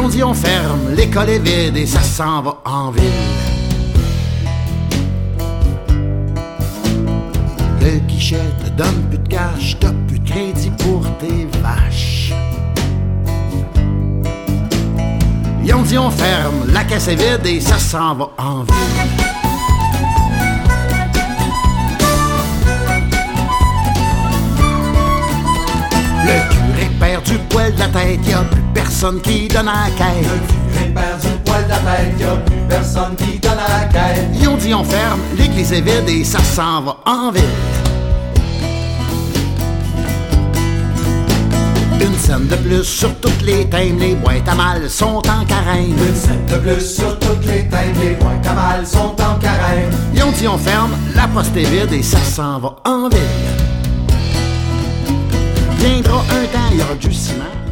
ont dit on ferme, l'école est vide et ça s'en va en ville. Le guichet te donne plus de cash, t'as plus de crédit pour tes vaches. Ils ont dit on ferme, la caisse est vide et ça s'en va en ville. Le curé perd du poil de la tête, y'a plus personne qui donne à la caisse. Le curé perd du poil de la tête, y'a plus personne qui donne à la caisse. Ils ont dit on ferme, l'église est vide et ça s'en va en ville. Une scène de plus sur toutes les thèmes, les boîtes à mal sont en carême. Une scène de plus sur toutes les thèmes, les boîtes à mal sont en carême. Ils ont dit on ferme, la poste est vide et ça s'en va en ville. Viendra un temps, il y aura du ciment.